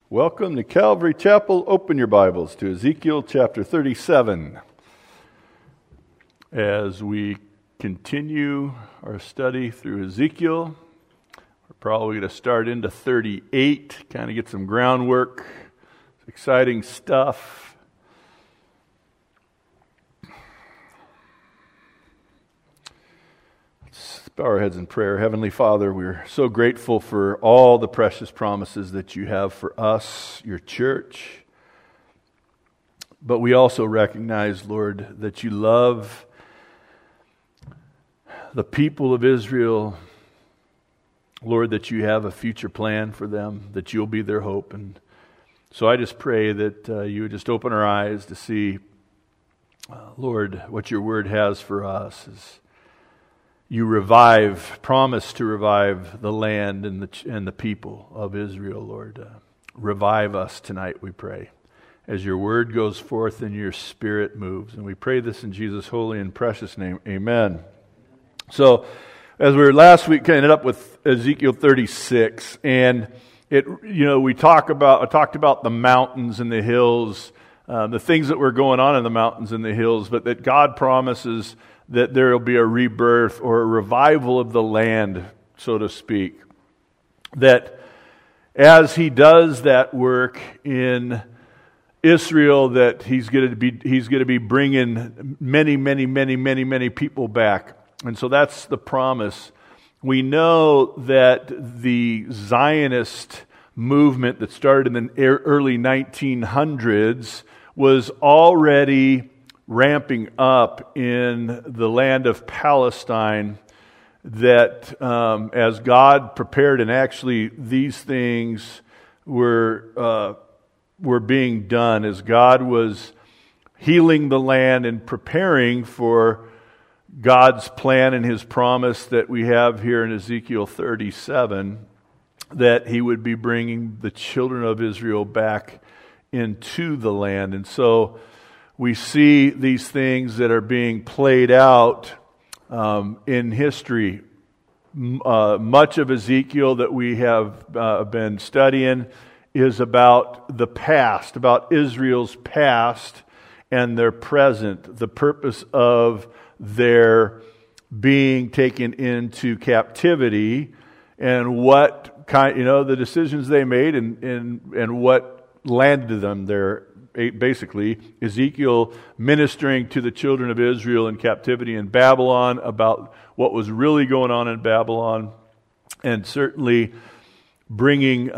Welcome to Calvary Chapel. Open your Bibles to Ezekiel chapter 37. As we continue our study through Ezekiel, we're probably going to start into 38, kind of get some groundwork. It's exciting stuff. Bow our heads in prayer. Heavenly Father, we're so grateful for all the precious promises that you have for us, your church. But we also recognize, Lord, that you love the people of Israel. Lord, that you have a future plan for them, that you'll be their hope. And so I just pray that you would just open our eyes to see, Lord, what your word has for us is you promise to revive the land and the people of Israel, Lord. Revive us tonight, we pray, as your word goes forth and your spirit moves. And we pray this in Jesus' holy and precious name. Amen. So, as we were last week, ended up with Ezekiel 36, and I talked about the mountains and the hills, the things that were going on in the mountains and the hills, but that God promises that there will be a rebirth or a revival of the land, so to speak. That as he does that work in Israel, that he's going to be bringing many people back. And so that's the promise. We know that the Zionist movement that started in the early 1900s was already ramping up in the land of Palestine, that as God prepared, and actually these things were being done as God was healing the land and preparing for God's plan and His promise that we have here in Ezekiel 37, that He would be bringing the children of Israel back into the land. And so we see these things that are being played out in history. Much of Ezekiel that we have been studying is about the past, about Israel's past and their present, the purpose of their being taken into captivity, and what kind, the decisions they made, and what landed them there. Basically, Ezekiel ministering to the children of Israel in captivity in Babylon about what was really going on in Babylon, and certainly bringing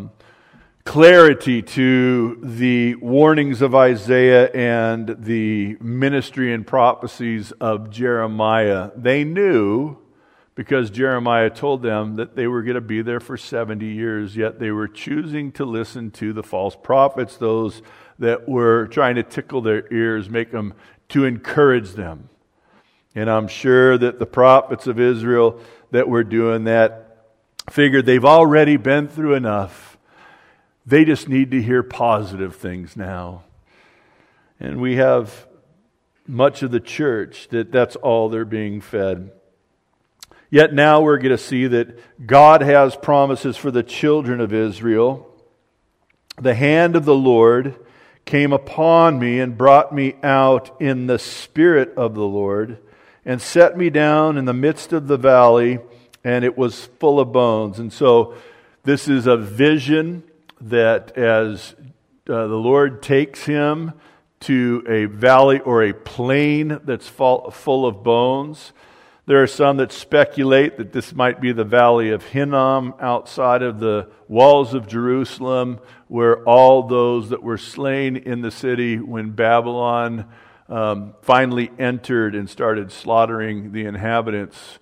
clarity to the warnings of Isaiah and the ministry and prophecies of Jeremiah. They knew, because Jeremiah told them, that they were going to be there for 70 years, yet they were choosing to listen to the false prophets, those that were trying to tickle their ears, make them, to encourage them. And I'm sure that the prophets of Israel that were doing that figured they've already been through enough. They just need to hear positive things now. And we have much of the church that's all they're being fed. Yet now we're going to see that God has promises for the children of Israel. The hand of the Lord came upon me and brought me out in the spirit of the Lord, and set me down in the midst of the valley, and it was full of bones. And so this is a vision that as the Lord takes him to a valley or a plain that's full of bones. There are some that speculate that this might be the valley of Hinnom outside of the walls of Jerusalem, where all those that were slain in the city when Babylon finally entered and started slaughtering the inhabitants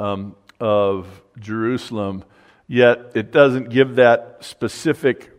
of Jerusalem. Yet it doesn't give that specific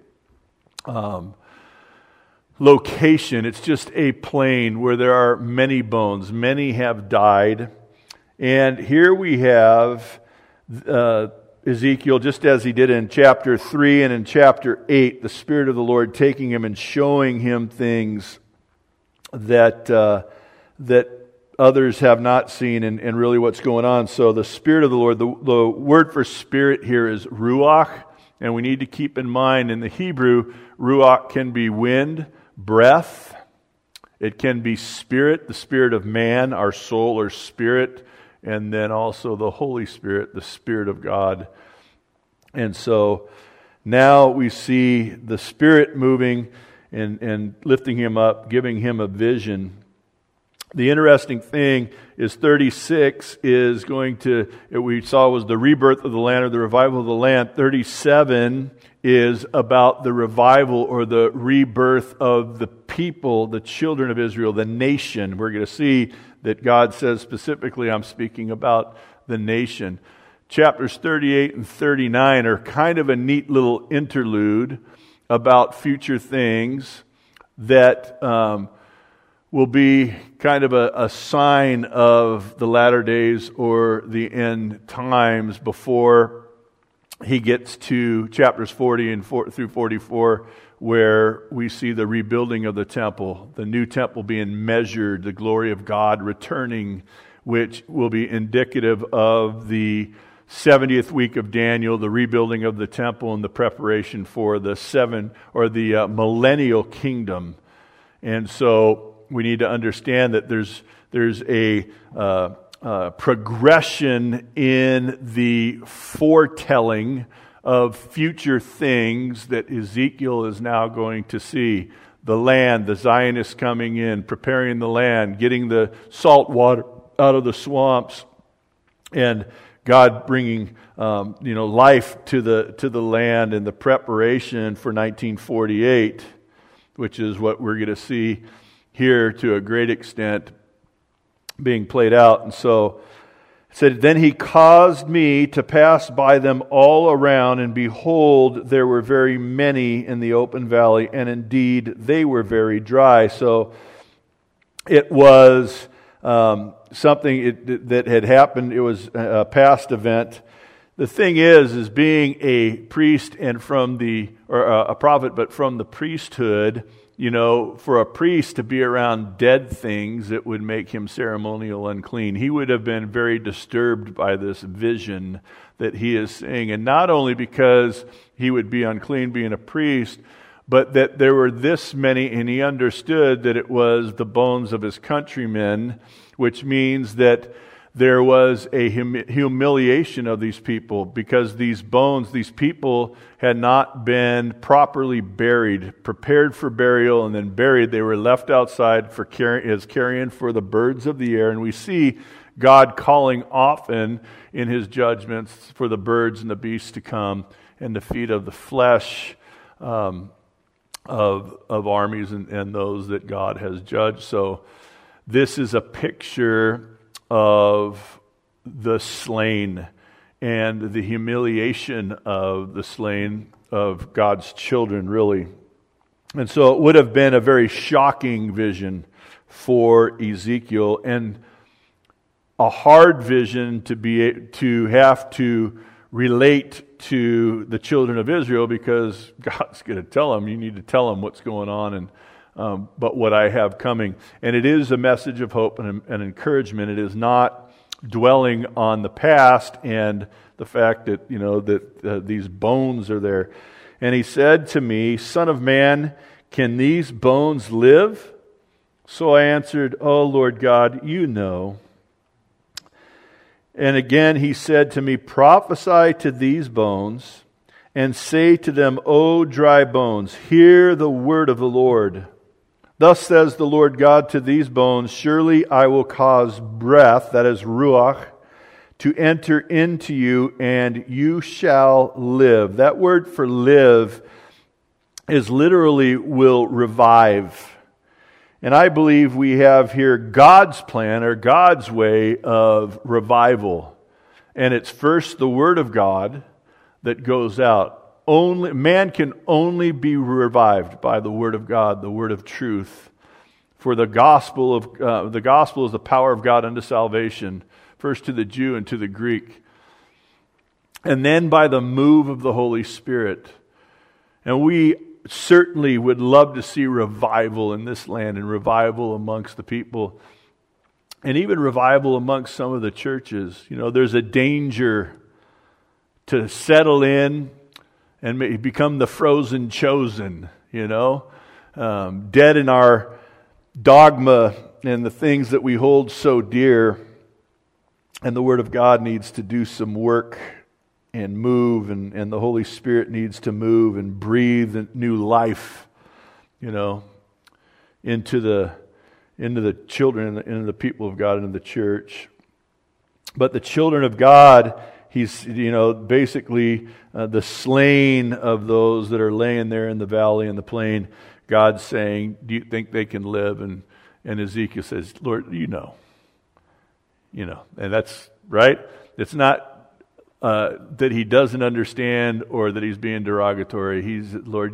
location. It's just a plain where there are many bones. Many have died. And here we have Ezekiel, just as he did in chapter 3 and in chapter 8, the Spirit of the Lord taking him and showing him things that others have not seen, and really what's going on. So the Spirit of the Lord, the word for spirit here is ruach, And we need to keep in mind in the Hebrew, ruach can be wind, breath. It can be spirit, the spirit of man, our soul or spirit, and then also the Holy Spirit, the Spirit of God. And so now we see the Spirit moving and lifting him up, giving him a vision. The interesting thing is 36 is going to, we saw was the rebirth of the land or the revival of the land. 37 is about the revival or the rebirth of the people, the children of Israel, the nation. We're going to see that God says specifically, I'm speaking about the nation. Chapters 38 and 39 are kind of a neat little interlude about future things that will be kind of a sign of the latter days or the end times before he gets to chapters 40 and through 44, where we see the rebuilding of the temple, the new temple being measured, the glory of God returning, which will be indicative of the 70th week of Daniel, the rebuilding of the temple and the preparation for the millennial kingdom. And so we need to understand that there's a progression in the foretelling of future things that Ezekiel is now going to see. The land, the Zionists coming in, preparing the land, getting the salt water out of the swamps, and God bringing life to the land and the preparation for 1948, which is what we're going to see here to a great extent being played out. And so it said, then he caused me to pass by them all around, and behold, there were very many in the open valley, and indeed they were very dry. So it was something that had happened. It was a past event. The thing is being a priest and a prophet, but from the priesthood, for a priest to be around dead things, it would make him ceremonial unclean. He would have been very disturbed by this vision that he is seeing. And not only because he would be unclean being a priest, but that there were this many, and he understood that it was the bones of his countrymen, which means that there was a humiliation of these people because these bones, these people had not been properly buried, prepared for burial and then buried. They were left outside as carrion for the birds of the air. And we see God calling often in his judgments for the birds and the beasts to come and to feed of the flesh of armies and those that God has judged. So this is a picture of the slain and the humiliation of the slain of God's children, really. And so it would have been a very shocking vision for Ezekiel and a hard vision to have to relate to the children of Israel, because God's going to tell them, you need to tell them what's going on and but what I have coming. And it is a message of hope and encouragement. It is not dwelling on the past and the fact that, these bones are there. And he said to me, Son of man, can these bones live? So I answered, Oh, Lord God, you know. And again he said to me, Prophesy to these bones and say to them, O dry bones, hear the word of the Lord. Thus says the Lord God to these bones, Surely I will cause breath, that is ruach, to enter into you, and you shall live. That word for live is literally will revive. And I believe we have here God's plan or God's way of revival. And it's first the Word of God that goes out. Man can only be revived by the Word of God, the Word of truth. For the gospel is the power of God unto salvation, first to the Jew and to the Greek, and then by the move of the Holy Spirit. And we certainly would love to see revival in this land and revival amongst the people, and even revival amongst some of the churches. There's a danger to settle in and become the frozen chosen, dead in our dogma and the things that we hold so dear. And the Word of God needs to do some work and move, and the Holy Spirit needs to move and breathe new life, into the children, into the people of God, into the church. But the children of God, he's, basically the slain of those that are laying there in the valley and the plain. God's saying, do you think they can live? And Ezekiel says, Lord, you know, and that's right. It's not that he doesn't understand or that he's being derogatory. He's, Lord,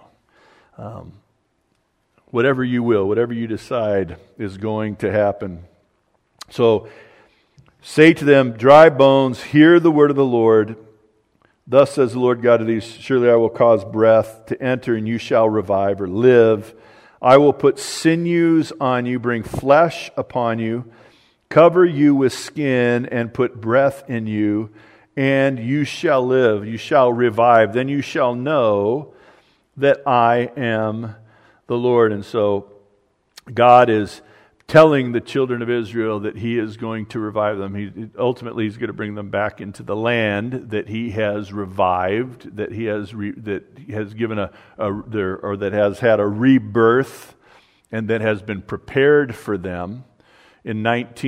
whatever you will, whatever you decide is going to happen. So say to them, dry bones, hear the word of the Lord. Thus says the Lord God to these, surely I will cause breath to enter, and you shall revive or live. I will put sinews on you, bring flesh upon you, cover you with skin, and put breath in you, and you shall live, you shall revive. Then you shall know that I am the Lord. And so God is telling the children of Israel that He is going to revive them. Ultimately, He's going to bring them back into the land that He has revived, that He has given that has had a rebirth, and that has been prepared for them. In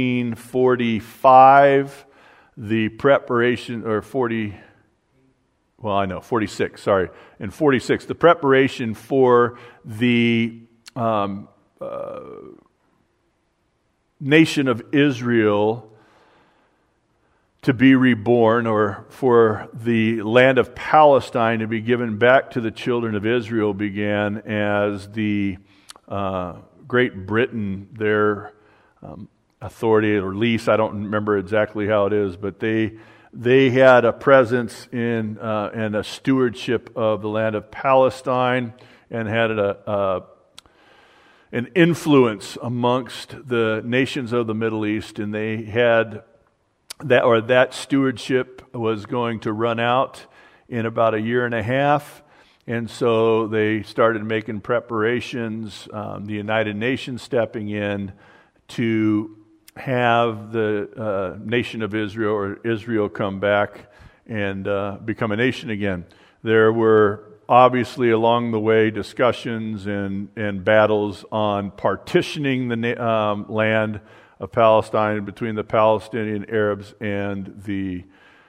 1945, the preparation, 46, sorry. In 46, the preparation for the nation of Israel to be reborn, or for the land of Palestine to be given back to the children of Israel, began as the Great Britain, their authority or lease, I don't remember exactly how it is, but they had a presence in and a stewardship of the land of Palestine, and had an influence amongst the nations of the Middle East, and they had that stewardship was going to run out in about a year and a half, and so they started making preparations, the United Nations stepping in to have the nation of Israel, or Israel, come back and become a nation again. There were obviously along the way discussions and battles on partitioning the land of Palestine between the Palestinian Arabs and the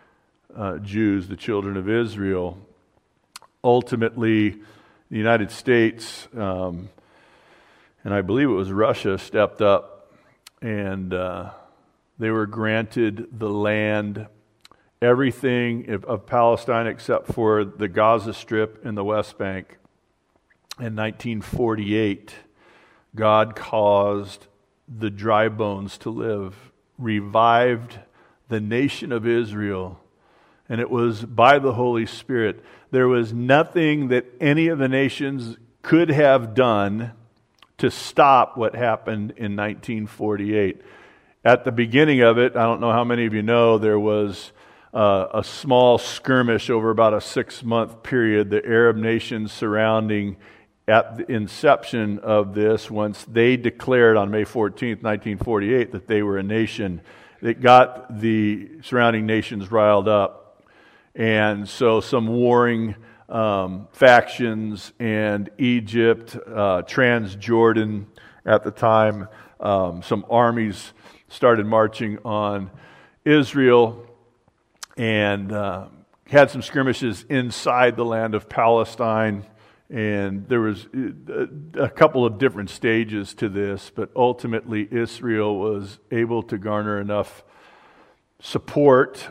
Jews, the children of Israel. Ultimately, the United States, and I believe it was Russia, stepped up, and they were granted the land, everything of Palestine except for the Gaza Strip and the West Bank. In 1948, God caused the dry bones to live, revived the nation of Israel, and it was by the Holy Spirit. There was nothing that any of the nations could have done to stop what happened in 1948. At the beginning of it, I don't know how many of you know, there was a small skirmish over about a 6-month period. The Arab nations surrounding, at the inception of this, once they declared on May 14th, 1948, that they were a nation, it got the surrounding nations riled up. And so some warring factions, and Egypt, Transjordan at the time, some armies started marching on Israel, and had some skirmishes inside the land of Palestine. And there was a couple of different stages to this, but ultimately Israel was able to garner enough support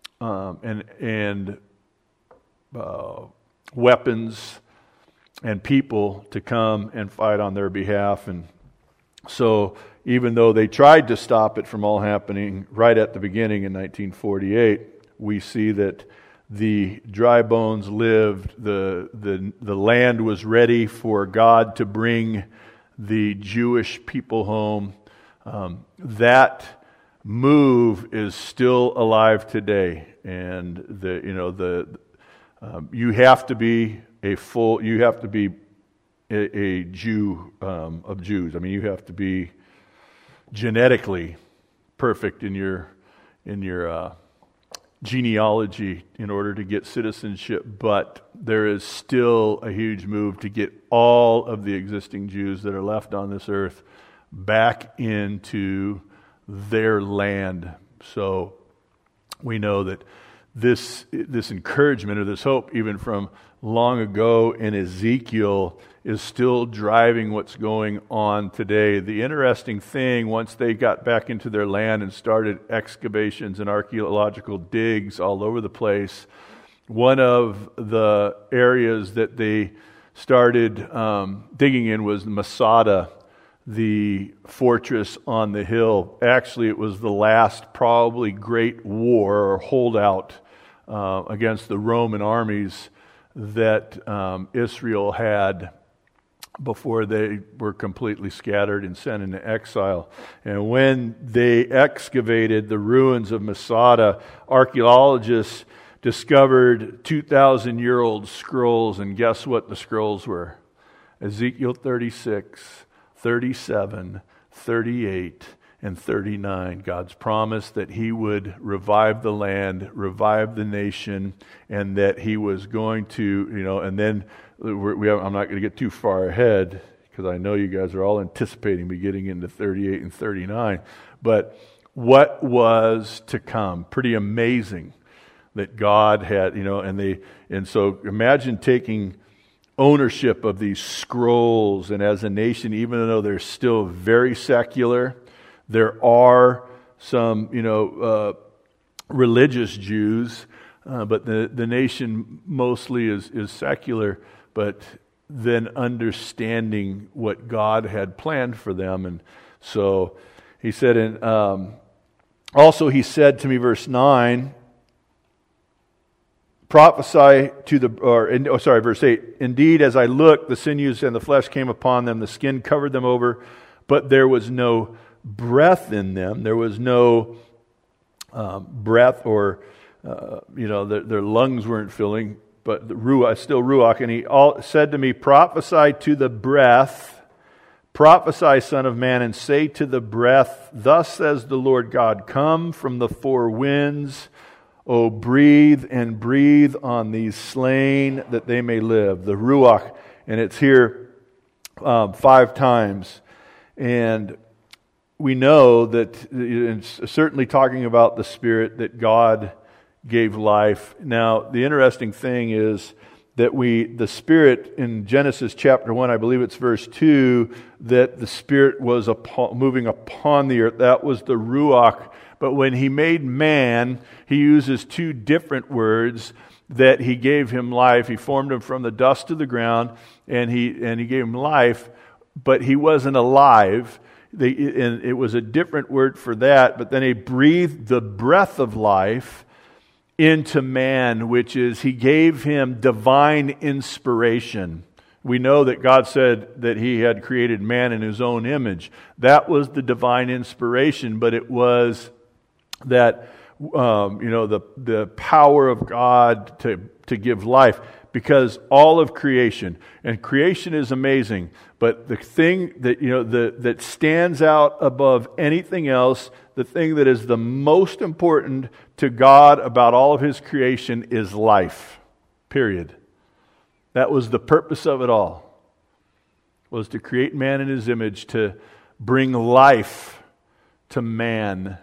and weapons and people to come and fight on their behalf. And so even though they tried to stop it from all happening right at the beginning in 1948, we see that the dry bones lived, the land was ready for God to bring the Jewish people home. That move is still alive today, and You have to be a Jew of Jews. I mean, you have to be genetically perfect in your genealogy in order to get citizenship, but there is still a huge move to get all of the existing Jews that are left on this earth back into their land. So we know that this encouragement or this hope, even from long ago in Ezekiel, is still driving what's going on today. The interesting thing, once they got back into their land and started excavations and archaeological digs all over the place, one of the areas that they started digging in was Masada, the fortress on the hill. Actually, it was the last probably great war or holdout against the Roman armies that Israel had before they were completely scattered and sent into exile. And when they excavated the ruins of Masada, archaeologists discovered 2,000-year-old scrolls, and guess what the scrolls were? Ezekiel 36, 37, 38, and 39. God's promise that He would revive the land, revive the nation, and that He was going to, and then I'm not going to get too far ahead because I know you guys are all anticipating me getting into 38 and 39. But what was to come? Pretty amazing that God had, and so imagine taking ownership of these scrolls, and as a nation, even though they're still very secular, there are some, religious Jews, but the nation mostly is secular, but then understanding what God had planned for them. And so he said, also he said to me, verse 9, prophesy to verse 8, indeed, as I looked, the sinews and the flesh came upon them, the skin covered them over, but there was no breath in them. There was no breath, or their lungs weren't filling, but the ruach, still ruach. And he said to me, prophesy to the breath, prophesy, son of man, and say to the breath, thus says the Lord God, come from the four winds, O breathe and breathe on these slain that they may live. The ruach, and it's here 5 times. And we know that it's certainly talking about the Spirit that God gave life. Now, the interesting thing is that the Spirit in Genesis chapter 1, I believe it's verse 2, that the Spirit was moving upon the earth. That was the ruach. But when He made man, He uses 2 different words, that He gave him life. He formed him from the dust of the ground, and He gave him life, but he wasn't alive. And it was a different word for that, but then He breathed the breath of life into man, which is He gave him divine inspiration. We know that God said that He had created man in His own image. That was the divine inspiration, but it was that the power of God to give life, because all of creation, and creation is amazing, but the thing that that stands out above anything else, the thing that is the most important to God about all of His creation is life. Period. That was the purpose of it all, was to create man in His image, to bring life to man.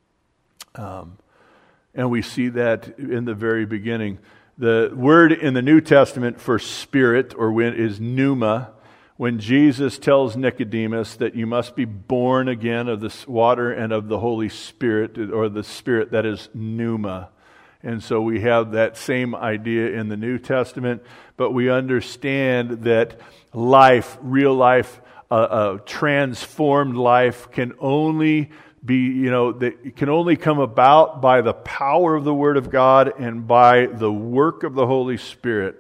And we see that in the very beginning. The word in the New Testament for spirit is pneuma. When Jesus tells Nicodemus that you must be born again of this water and of the Holy Spirit, or the Spirit, that is pneuma. And so we have that same idea in the New Testament, but we understand that life, real life, transformed life can only that can only come about by the power of the Word of God and by the work of the Holy Spirit.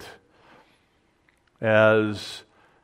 As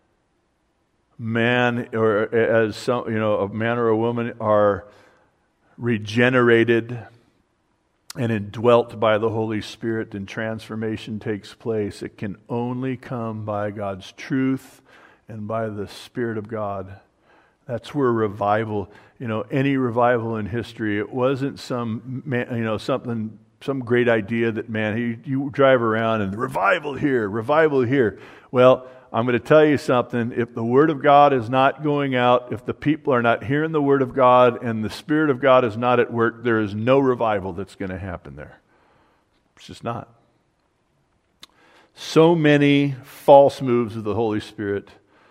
man, or as a man or a woman are regenerated and indwelt by the Holy Spirit, and transformation takes place. It can only come by God's truth and by the Spirit of God. That's where revival, any revival in history, it wasn't some great idea that, you drive around and revival here, revival here. Well, I'm going to tell you something. If the Word of God is not going out, if the people are not hearing the Word of God and the Spirit of God is not at work, there is no revival that's going to happen there. It's just not. So many false moves of the Holy Spirit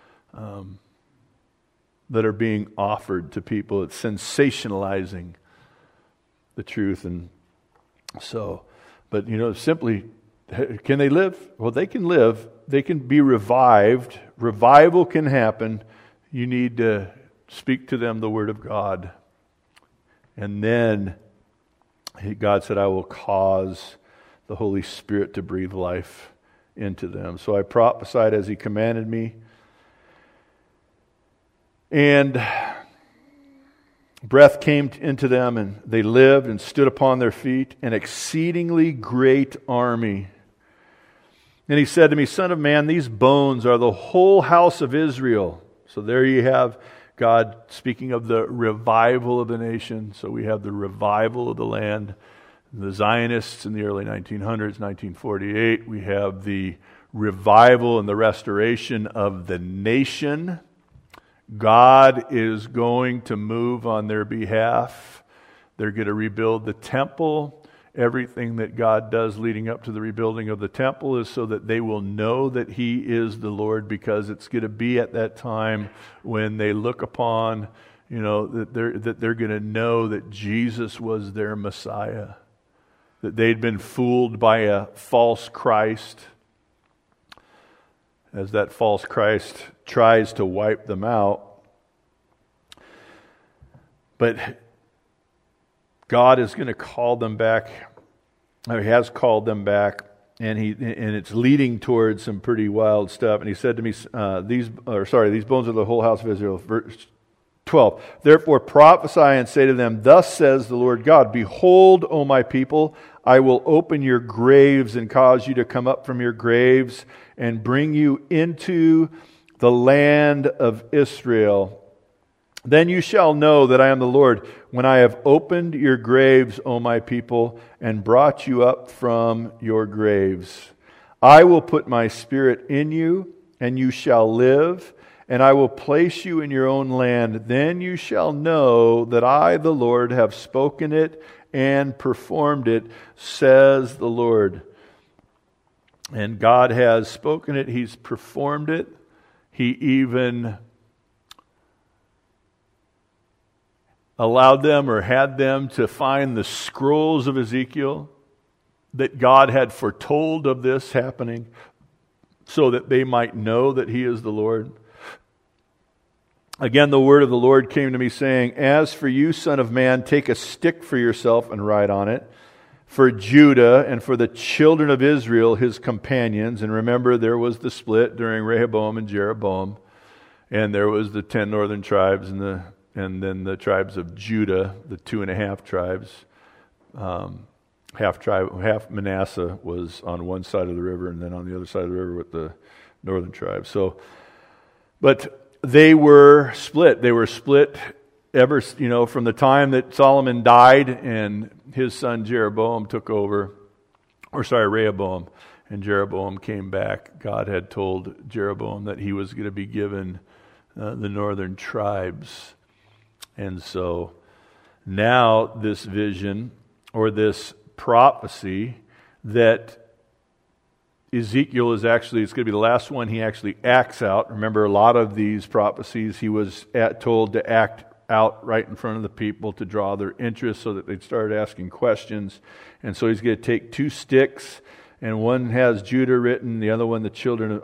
that are being offered to people. It's sensationalizing the truth. And so, but simply, can they live? Well, they can live. They can be revived. Revival can happen. You need to speak to them the Word of God. And then God said, I will cause the Holy Spirit to breathe life into them. So I prophesied as He commanded me. And breath came into them, and they lived and stood upon their feet, an exceedingly great army. And He said to me, Son of man, these bones are the whole house of Israel. So there you have God speaking of the revival of the nation. So we have the revival of the land. The Zionists in the early 1900s, 1948. We have the revival and the restoration of the nation. God is going to move on their behalf. They're going to rebuild the temple. Everything that God does leading up to the rebuilding of the temple is so that they will know that He is the Lord, because it's going to be at that time when they look upon, that they're going to know that Jesus was their Messiah, that they'd been fooled by a false Christ, as that false Christ tries to wipe them out. But God is going to call them back. He has called them back, and it's leading towards some pretty wild stuff. And He said to me, these bones are the whole house of Israel. Verse 12. Therefore prophesy and say to them, Thus says the Lord God, Behold, O my people, I will open your graves and cause you to come up from your graves and bring you into the land of Israel. Then you shall know that I am the Lord, when I have opened your graves, O my people, and brought you up from your graves. I will put my Spirit in you, and you shall live, and I will place you in your own land. Then you shall know that I, the Lord, have spoken it and performed it, says the Lord. And God has spoken it. He's performed it. He even allowed them or had them to find the scrolls of Ezekiel that God had foretold of this happening, so that they might know that He is the Lord. Again, the word of the Lord came to me, saying, As for you, son of man, take a stick for yourself and write on it, for Judah and for the children of Israel, his companions. And remember, there was the split during Rehoboam and Jeroboam, and there was the 10 northern tribes and then the tribes of Judah, the 2.5 tribes. Half Manasseh was on one side of the river, and then on the other side of the river with the northern tribes. But they were split. They were split ever, from the time that Solomon died and his son Rehoboam took over, Rehoboam, and Jeroboam came back. God had told Jeroboam that he was going to be given the northern tribes. And so now this vision, or this prophecy that Ezekiel is it's going to be the last one he actually acts out. Remember, a lot of these prophecies he was told to act out right in front of the people to draw their interest so that they'd start asking questions. And so he's going to take 2 sticks, and one has Judah written, the other one the children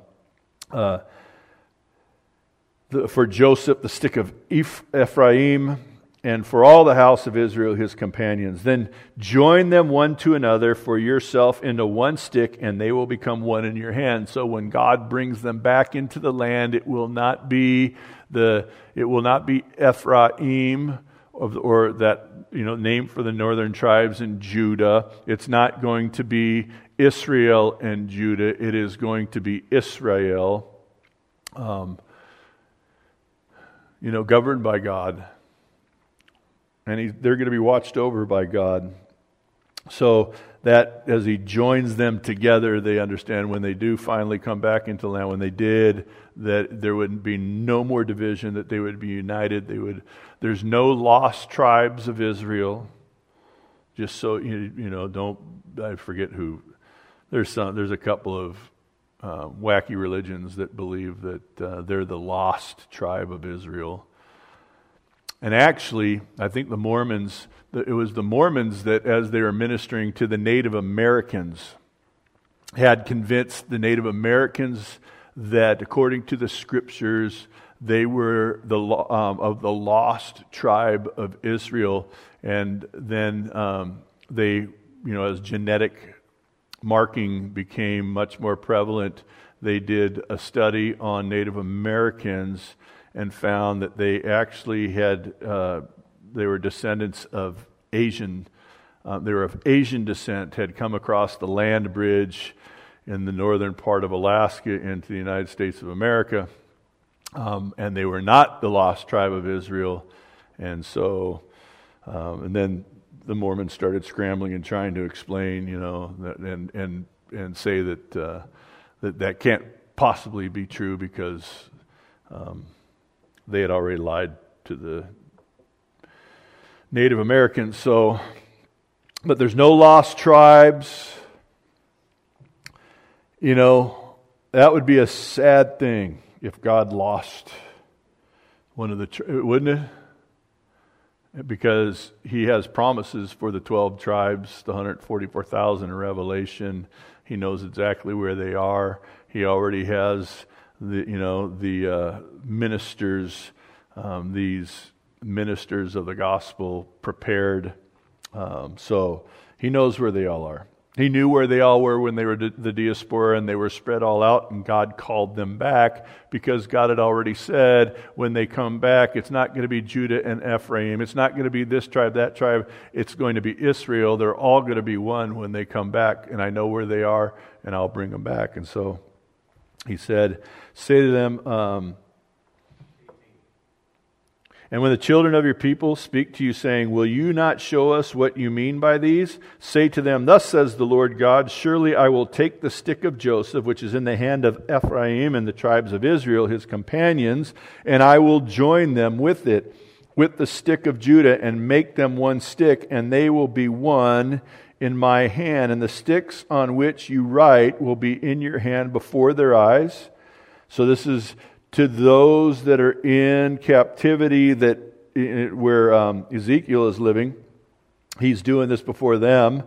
for Joseph, the stick of Ephraim, and for all the house of Israel, his companions. Then join them one to another for yourself into one stick, and they will become one in your hand. So when God brings them back into the land, it will not be Ephraim or that name for the northern tribes in Judah. It's not going to be Israel and Judah. It is going to be Israel, governed by God. And they're going to be watched over by God. So that as he joins them together, they understand when they do finally come back into the land, when they did, that there would be no more division, that they would be united. There's no lost tribes of Israel. Just so I forget who. There's a couple of wacky religions that believe that they're the lost tribe of Israel. And actually, I think it was the Mormons that, as they were ministering to the Native Americans, had convinced the Native Americans that, according to the Scriptures, they were of the lost tribe of Israel. And then they, as genetic marking became much more prevalent, they did a study on Native Americans and found that they actually they were descendants of Asian. They were of Asian descent, had come across the land bridge in the northern part of Alaska into the United States of America, and they were not the lost tribe of Israel. And so, and then the Mormons started scrambling and trying to explain, and say that can't possibly be true because they had already lied to the Native Americans. So, but there's no lost tribes. That would be a sad thing if God lost one of the wouldn't it? Because He has promises for the 12 tribes, the 144,000 in Revelation. He knows exactly where they are. He already has the ministers, these ministers of the gospel prepared. So He knows where they all are. He knew where they all were when they were the diaspora and they were spread all out, and God called them back because God had already said when they come back, it's not going to be Judah and Ephraim. It's not going to be this tribe, that tribe. It's going to be Israel. They're all going to be one when they come back, and I know where they are, and I'll bring them back. And so He said, say to them, and when the children of your people speak to you, saying, will you not show us what you mean by these? Say to them, thus says the Lord God, surely I will take the stick of Joseph, which is in the hand of Ephraim and the tribes of Israel, his companions, and I will join them with it, with the stick of Judah, and make them one stick, and they will be one in my hand. And the sticks on which you write will be in your hand before their eyes. So this is to those that are in captivity, where Ezekiel is living. He's doing this before them.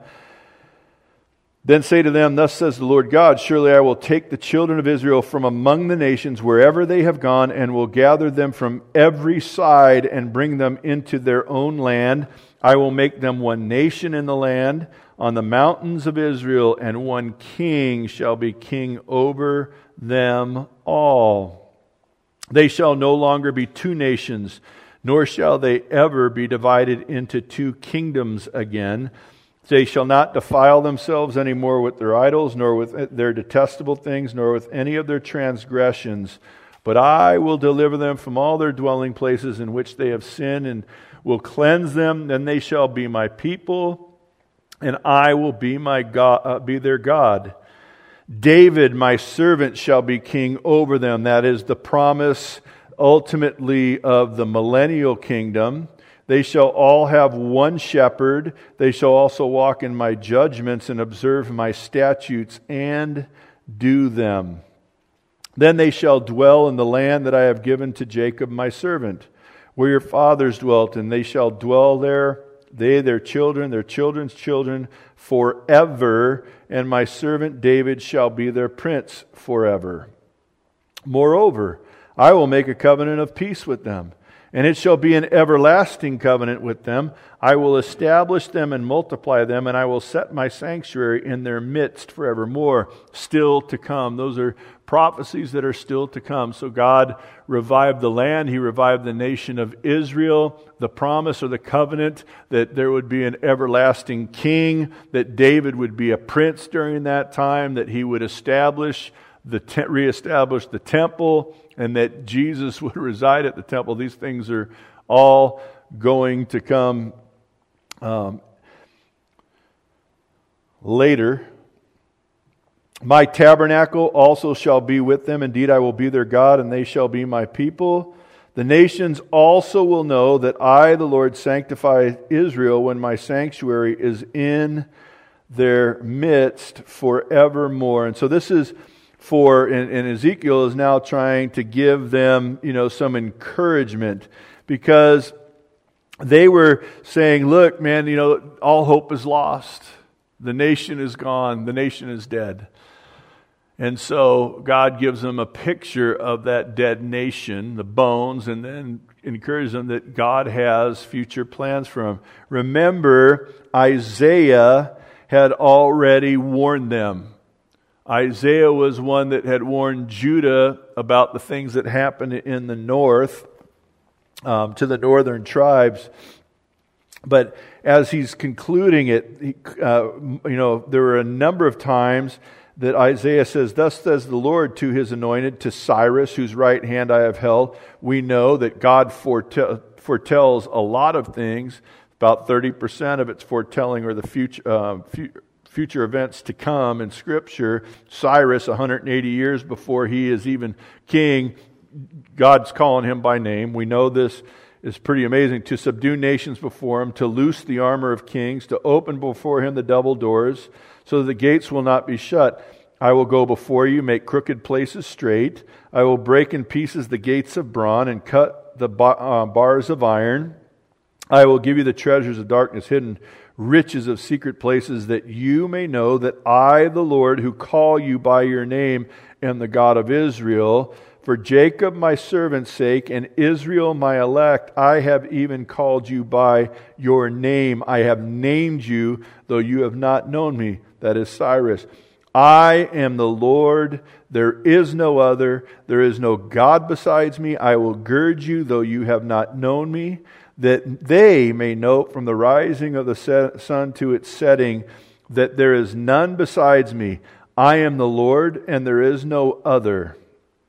Then say to them, thus says the Lord God, surely I will take the children of Israel from among the nations wherever they have gone, and will gather them from every side and bring them into their own land. I will make them one nation in the land on the mountains of Israel, and one king shall be king over them all. They shall no longer be two nations, nor shall they ever be divided into two kingdoms again. They shall not defile themselves any more with their idols, nor with their detestable things, nor with any of their transgressions. But I will deliver them from all their dwelling places in which they have sinned, and will cleanse them. Then they shall be my people, and I will be my God, be their God. David, my servant, shall be king over them. That is the promise ultimately of the millennial kingdom. They shall all have one shepherd. They shall also walk in my judgments and observe my statutes and do them. Then they shall dwell in the land that I have given to Jacob my servant, where your fathers dwelt, and they shall dwell there, they, their children, their children's children, forever, and my servant David shall be their prince forever. Moreover, I will make a covenant of peace with them, And it shall be an everlasting covenant with them. I will establish them and multiply them, and I will set my sanctuary in their midst forevermore. Still to come. Those are prophecies that are still to come. So God revived the land. He revived the nation of Israel. The promise or the covenant that there would be an everlasting king, that David would be a prince during that time, that he would reestablish the temple, and that Jesus would reside at the temple. These things are all going to come later. My tabernacle also shall be with them. Indeed, I will be their God, and they shall be my people. The nations also will know that I, the Lord, sanctify Israel when my sanctuary is in their midst forevermore. And so this is and Ezekiel is now trying to give them, some encouragement, because they were saying, look, man, all hope is lost. The nation is gone. The nation is dead. And so God gives them a picture of that dead nation, the bones, and then encourages them that God has future plans for them. Remember, Isaiah had already warned them. Isaiah was one that had warned Judah about the things that happened in the north, to the northern tribes. But as he's concluding it, there were a number of times that Isaiah says, "Thus says the Lord to his anointed, to Cyrus, whose right hand I have held." We know that God foretells a lot of things. About 30% of its foretelling are the future events to come in Scripture. Cyrus, 180 years before he is even king, God's calling him by name. We know this is pretty amazing. To subdue nations before him, to loose the armor of kings, to open before him the double doors, so that the gates will not be shut. I will go before you, make crooked places straight. I will break in pieces the gates of bronze and cut the bars of iron. I will give you the treasures of darkness hidden, riches of secret places, that you may know that I, the Lord, who call you by your name, am the God of Israel. For Jacob my servant's sake, and Israel my elect, I have even called you by your name. I have named you, though you have not known me. That is Cyrus. I am the Lord, there is no other. There is no God besides me. I will gird you, though you have not known me, that they may know from the rising of the sun to its setting that there is none besides me. I am the Lord, and there is no other.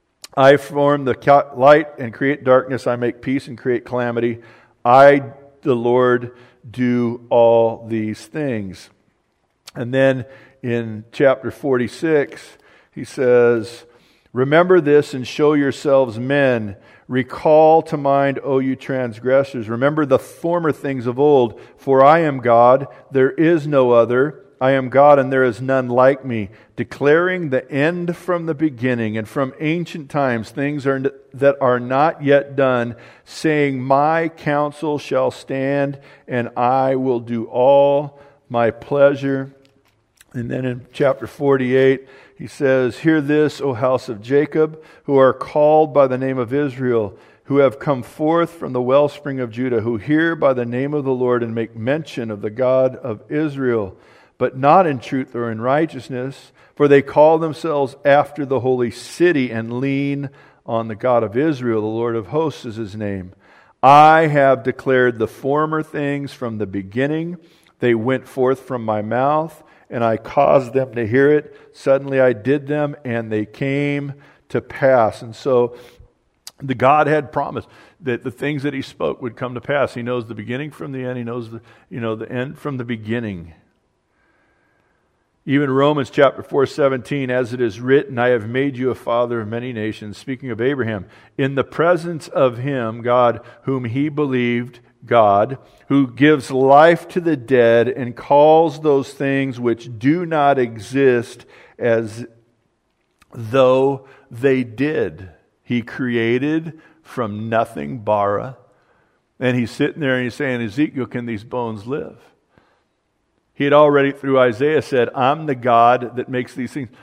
I form the light and create darkness. I make peace and create calamity. I, the Lord, do all these things. And then in chapter 46, he says, remember this and show yourselves men. Recall to mind, O you transgressors. Remember the former things of old. For I am God, there is no other. I am God, and there is none like me, declaring the end from the beginning, and from ancient times things that are not yet done, saying, my counsel shall stand, and I will do all my pleasure. And then in chapter 48, he says, hear this, O house of Jacob, who are called by the name of Israel, who have come forth from the wellspring of Judah, who hear by the name of the Lord and make mention of the God of Israel, but not in truth or in righteousness, for they call themselves after the holy city and lean on the God of Israel. The Lord of hosts is his name. I have declared the former things from the beginning. They went forth from my mouth, and I caused them to hear it. Suddenly I did them, and they came to pass. And so the God had promised that the things that he spoke would come to pass. He knows the beginning from the end. He knows the end from the beginning. Even Romans chapter 4:17, as it is written, I have made you a father of many nations, speaking of Abraham, in the presence of him, God, whom he believed, God, who gives life to the dead and calls those things which do not exist as though they did. He created from nothing, bara, and he's sitting there and he's saying, Ezekiel, can these bones live? He had already, through Isaiah, said, I'm the God that makes these things.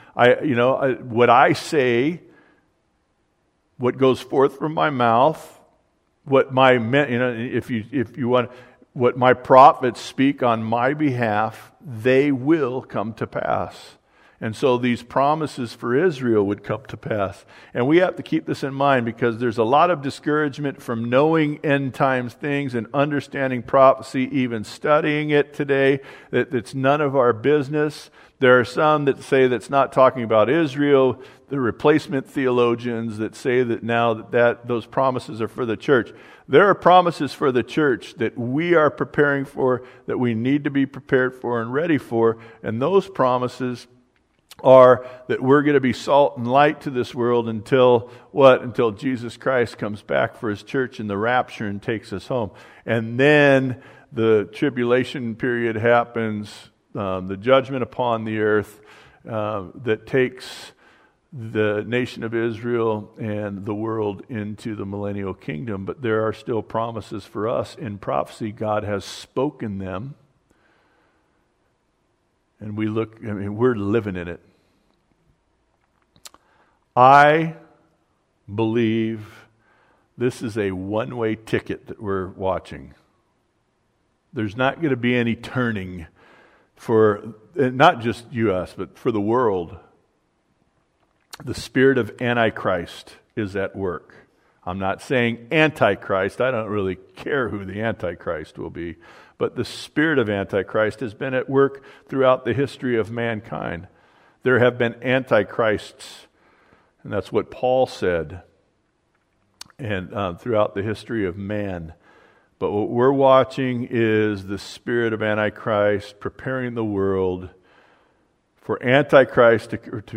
What I say, what goes forth from my mouth, what my, if you want, what my prophets speak on my behalf, they will come to pass. And so these promises for Israel would come to pass. And we have to keep this in mind because there's a lot of discouragement from knowing end times things and understanding prophecy, even studying it today, that it's none of our business. There are some that say that's not talking about Israel, the replacement theologians that say that now that those promises are for the church. There are promises for the church that we are preparing for, that we need to be prepared for and ready for, and those promises are that we're going to be salt and light to this world until what? Until Jesus Christ comes back for His church in the rapture and takes us home. And then the tribulation period happens, the judgment upon the earth that takes the nation of Israel and the world into the millennial kingdom. But there are still promises for us in prophecy. God has spoken them. And we're living in it. I believe this is a one-way ticket that we're watching. There's not going to be any turning for, not just U.S., but for the world. The spirit of Antichrist is at work. I'm not saying Antichrist. I don't really care who the Antichrist will be. But the spirit of Antichrist has been at work throughout the history of mankind. There have been Antichrists, and that's what Paul said, and throughout the history of man. But what we're watching is the spirit of Antichrist preparing the world for Antichrist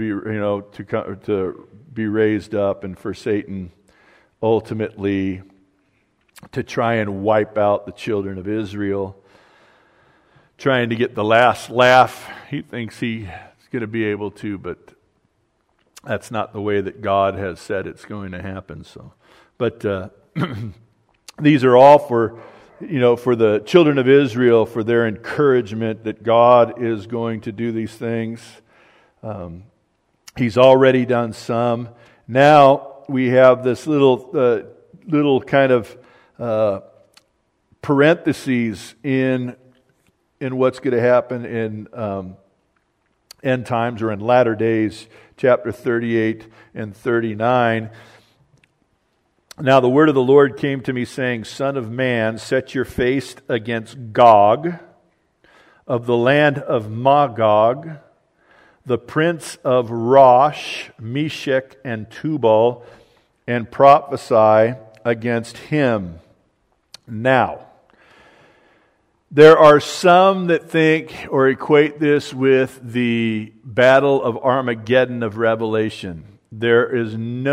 to be raised up, and for Satan ultimately to try and wipe out the children of Israel, trying to get the last laugh. He thinks he's going to be able to, but that's not the way that God has said it's going to happen. So, but these are all for the children of Israel, for their encouragement that God is going to do these things. He's already done some. Now we have this little kind of parentheses in what's going to happen in end times, or in latter days, chapter 38 and 39. Now the word of the Lord came to me, saying, Son of man, set your face against Gog of the land of Magog, the prince of Rosh, Meshech, and Tubal, and prophesy against him. Now, there are some that think or equate this with the battle of Armageddon of Revelation. There is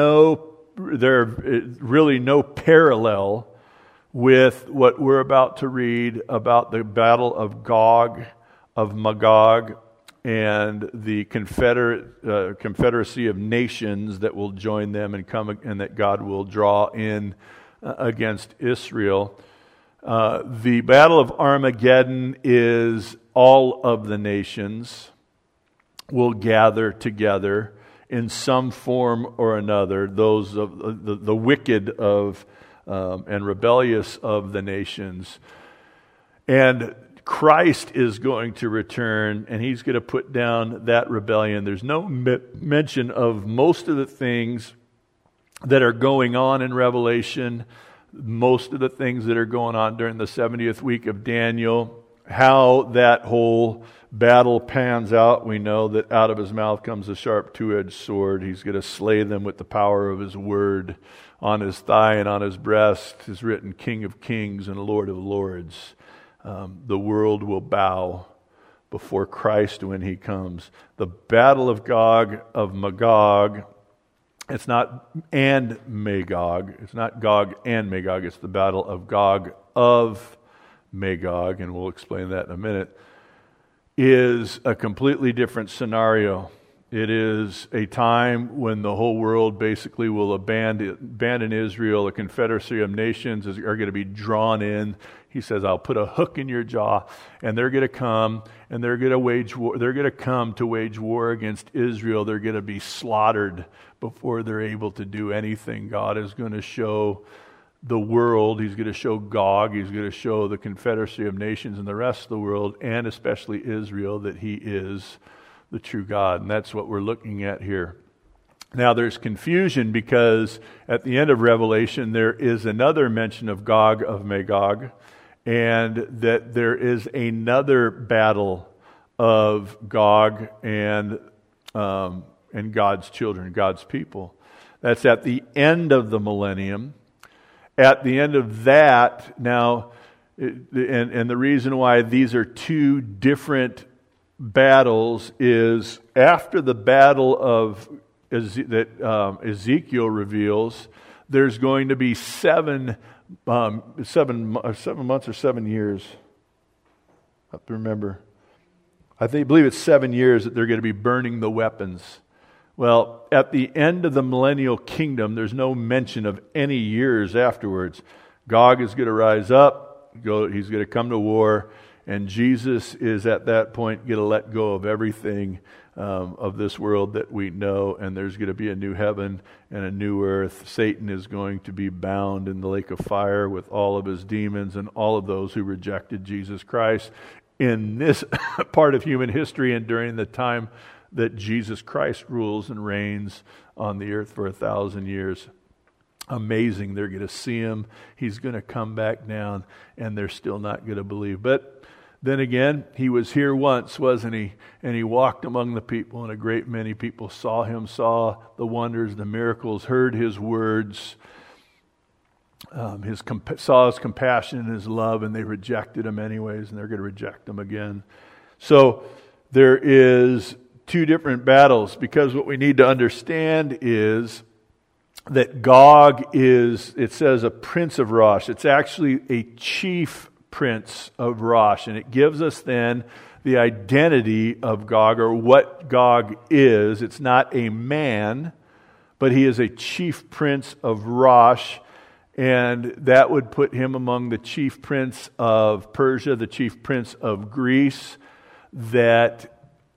really no parallel with what we're about to read about the battle of Gog, of Magog, and the confederacy of nations that will join them and come, and that God will draw in against Israel. The battle of Armageddon is all of the nations will gather together in some form or another, those of the wicked of and rebellious of the nations. And Christ is going to return, and He's going to put down that rebellion. There's no mention of most of the things that are going on in Revelation, most of the things that are going on during the 70th week of Daniel, how that whole battle pans out. We know that out of His mouth comes a sharp two-edged sword. He's going to slay them with the power of His word. On His thigh and on His breast is written King of Kings and Lord of Lords. The world will bow before Christ when He comes. The battle of Gog, of Magog, it's not and Magog. It's not Gog and Magog. It's the battle of Gog of Magog, and we'll explain that in a minute, is a completely different scenario. It is a time when the whole world basically will abandon Israel. A confederacy of nations are going to be drawn in. He says, I'll put a hook in your jaw, and they're going to come, and they're going to wage war. They're going to come to wage war against Israel. They're going to be slaughtered before they're able to do anything. God is going to show the world. He's going to show Gog. He's going to show the Confederacy of Nations and the rest of the world, and especially Israel, that he is the true God. And that's what we're looking at here. Now, there's confusion because at the end of Revelation, there is another mention of Gog of Magog, and that there is another battle of Gog and God's children, God's people. That's at the end of the millennium. At the end of that, now, and the reason why these are two different battles is after the battle of that Ezekiel reveals, there's going to be 7 months or 7 years. I have to remember. I believe it's 7 years that they're going to be burning the weapons. Well, at the end of the millennial kingdom, there's no mention of any years afterwards. Gog is going to rise up, he's going to come to war, and Jesus is at that point going to let go of everything of this world that we know, and there's going to be a new heaven and a new earth. Satan is going to be bound in the lake of fire with all of his demons and all of those who rejected Jesus Christ in this part of human history and during the time that Jesus Christ rules and reigns on the earth for 1,000 years. Amazing. They're going to see him. He's going to come back down, and they're still not going to believe. But then again, he was here once, wasn't he? And he walked among the people, and a great many people saw him, saw the wonders, the miracles, heard his words, saw his compassion and his love, and they rejected him anyways, and they're going to reject him again. So there is two different battles, because what we need to understand is that Gog is, it says, a prince of Rosh. It's actually a chief prince of Rosh, and it gives us then the identity of Gog, or what Gog is. It's not a man, but he is a chief prince of Rosh, and that would put him among the chief prince of Persia, the chief prince of Greece, that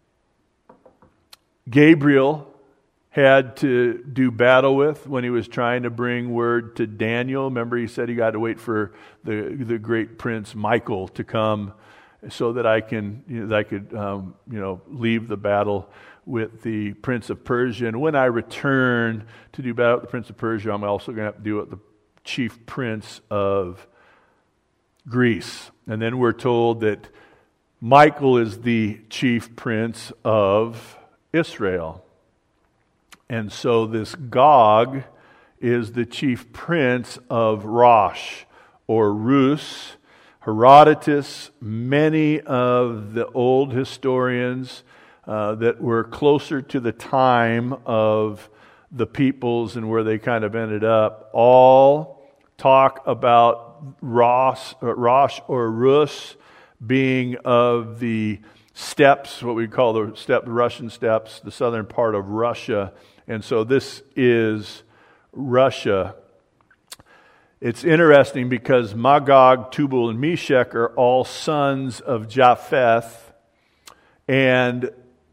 Gabriel had to do battle with when he was trying to bring word to Daniel. Remember, he said he got to wait for the great prince Michael to come so that I could leave the battle with the prince of Persia. And when I return to do battle with the prince of Persia, I'm also going to have to do it with the chief prince of Greece. And then we're told that Michael is the chief prince of Israel. And so this Gog is the chief prince of Rosh, or Rus. Herodotus, many of the old historians that were closer to the time of the peoples and where they kind of ended up, all talk about Rosh or Rus being of the steppes, what we call the Russian steppes, the southern part of Russia. And so this is Russia. It's interesting because Magog, Tubal, and Meshech are all sons of Japheth, and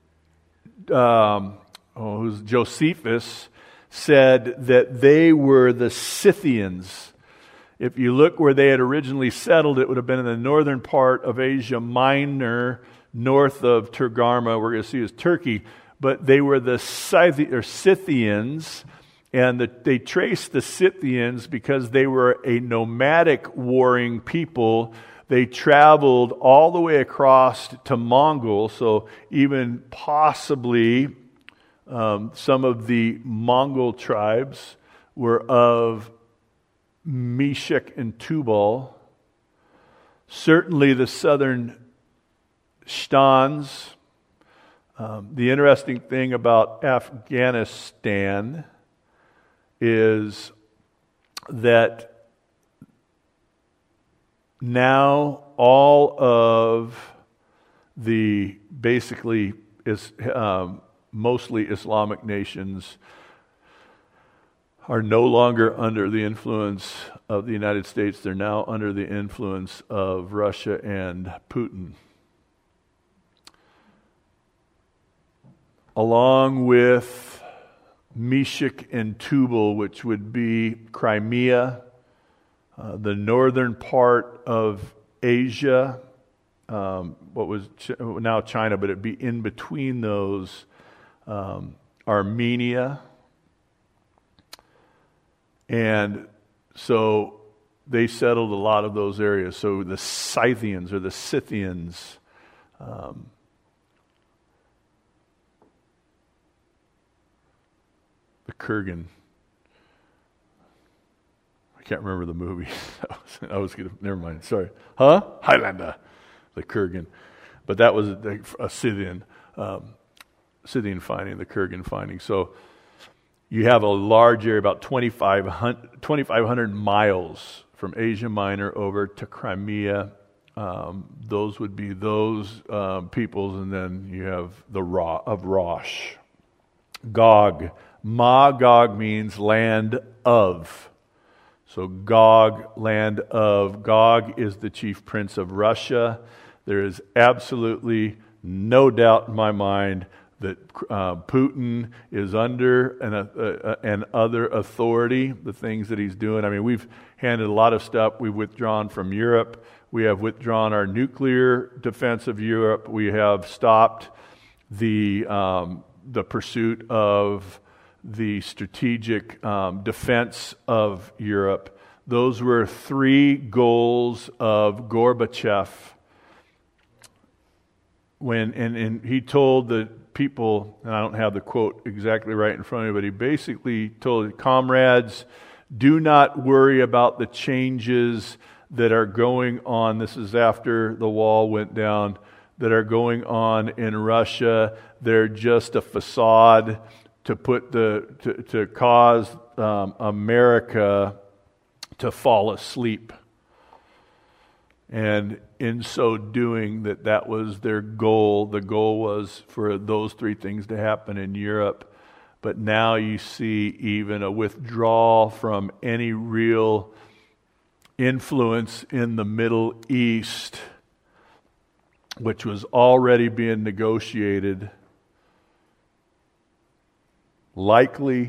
Josephus said that they were the Scythians. If you look where they had originally settled, it would have been in the northern part of Asia Minor, north of Togarmah. We're going to see is Turkey, but they were the Scythians. And they traced the Scythians because they were a nomadic warring people. They traveled all the way across to Mongol, so even possibly some of the Mongol tribes were of Meshech and Tubal. Certainly the southern Shtans. The interesting thing about Afghanistan is that now all of the basically mostly Islamic nations are no longer under the influence of the United States. They're now under the influence of Russia and Putin. Along with Meshech and Tubal, which would be Crimea, the northern part of Asia, what was now China, but it'd be in between those, Armenia. And so they settled a lot of those areas. So the Scythians or the Scythians, the Kurgan. I can't remember the movie. I was gonna, never mind. Sorry. Highlander, the Kurgan. But that was a Scythian finding, the Kurgan finding. So you have a large area, about 2,500 miles from Asia Minor over to Crimea. Those would be those peoples, and then you have the of Rosh. Gog. Magog means land of. So Gog, land of. Gog is the chief prince of Russia. There is absolutely no doubt in my mind that Putin is under an other authority, the things that he's doing. I mean, we've handed a lot of stuff. We've withdrawn from Europe. We have withdrawn our nuclear defense of Europe. We have stopped the pursuit of the strategic defense of Europe. Those were three goals of Gorbachev. And he told the people, and I don't have the quote exactly right in front of me, but he basically told comrades, do not worry about the changes that are going on. This is after the wall went down, that are going on in Russia. They're just a facade to cause America to fall asleep. And in so doing, that was their goal. The goal was for those three things to happen in Europe. But now you see even a withdrawal from any real influence in the Middle East, which was already being negotiated, likely